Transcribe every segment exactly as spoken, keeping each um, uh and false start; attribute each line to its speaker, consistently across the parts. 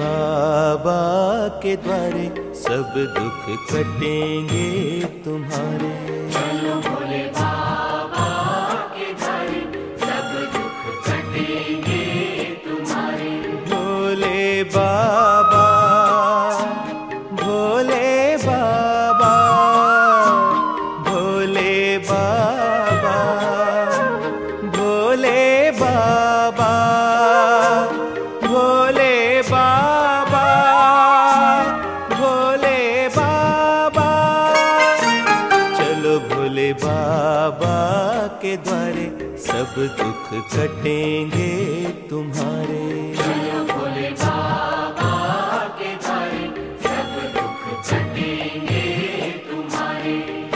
Speaker 1: बाबा के द्वारे सब दुख कटेंगे तुम्हारे।
Speaker 2: चलो भोले बाबा के द्वारे सब दुख कटेंगे तुम्हारे।
Speaker 1: भोले बाबा भोले बाबा भोले बाबा भोले बाबा भोले बाबा भोले बाबा। चलो भोले बाबा के द्वारे सब दुख कटेंगे तुम्हारे।
Speaker 2: चलो भोले बाबा के द्वारे सब दुख कटेंगे तुम्हारे।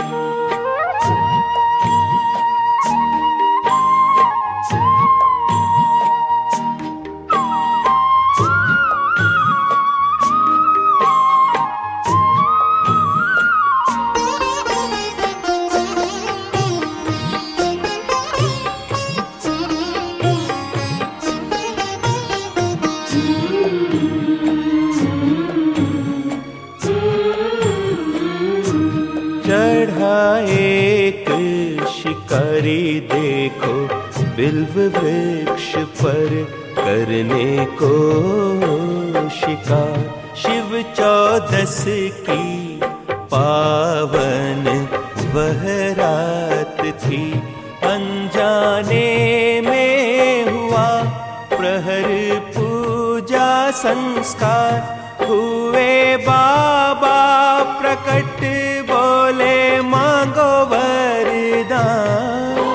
Speaker 1: चढ़ा एक शिकारी देखो बिल्व वृक्ष पर करने को शिकार। शिव चौदस की पावन वह रात थी, अनजाने में हुआ प्रहर पूजा संस्कार। हुए बाबा प्रकट बोले मांगो वरदान।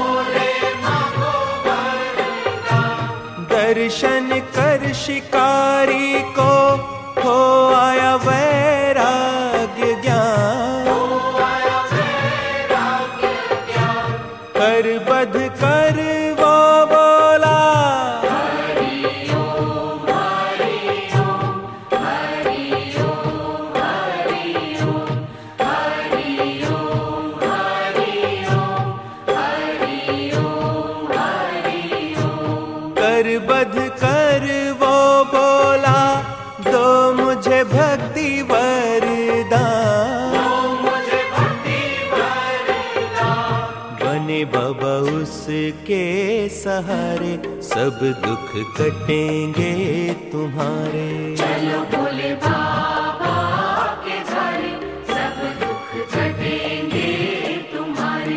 Speaker 1: दर्शन कर शिकारी को हो आया वैराग्य ज्ञान। कर बध कर वो बोला कर बध कर वो बोला दो मुझे भक्ति वरदान। बने बाबा उसके सहारे सब दुख कटेंगे तुम्हारे।
Speaker 2: चलो भोले बाबा के द्वारे सब दुख कटेंगे तुम्हारे।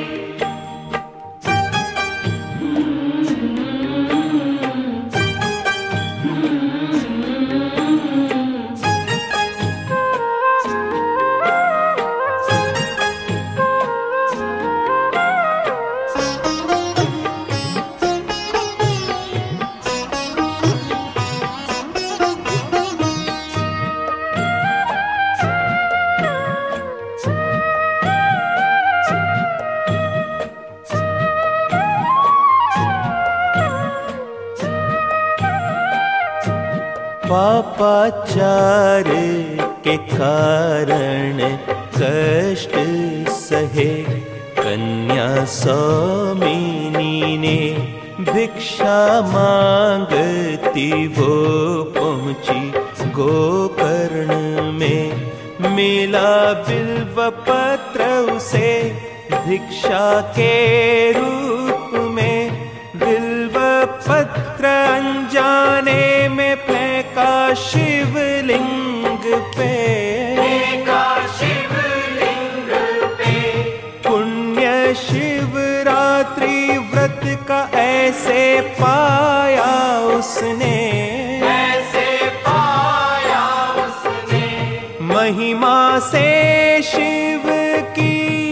Speaker 1: पापाचार के कारण कष्ट सहे कन्या सौमिनी ने भिक्षा मांगती वो पहुंची गोकर्ण में। मिला बिल्व पत्र उसे भिक्षा के रूप में। बिल्व पत्र अनजाने में फेंका शिवलिंग पे। शिवलिंग पे पुण्य शिवरात्रि व्रत का ऐसे पाया उसने। ऐसे पाया उसने महिमा से शिव की।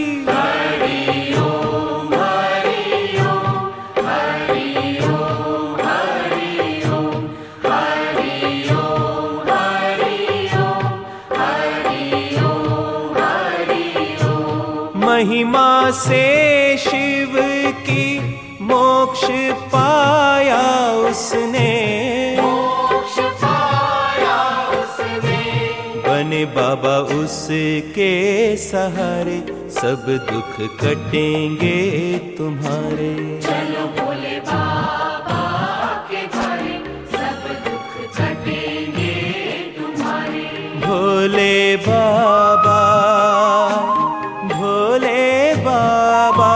Speaker 1: महिमा से शिव की मोक्ष पाया उसने। मोक्ष पाया उसने बने बाबा उसके सहारे सब दुख कटेंगे तुम्हारे।
Speaker 2: चलो भोले बाबा के द्वारे सब दुख कटेंगे
Speaker 1: बाबा, भोले बाबा,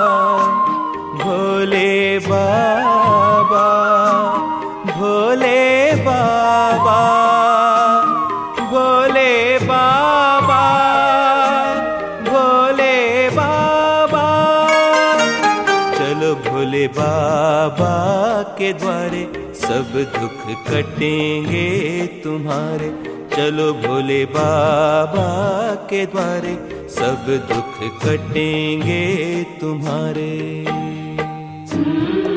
Speaker 1: भोले बाबा, भोले बाबा, भोले बाबा, भोले बाबा। चलो भोले बाबा के द्वारे सब दुख कटेंगे तुम्हारे। चलो भोले बाबा के द्वारे सब दुख कटेंगे तुम्हारे।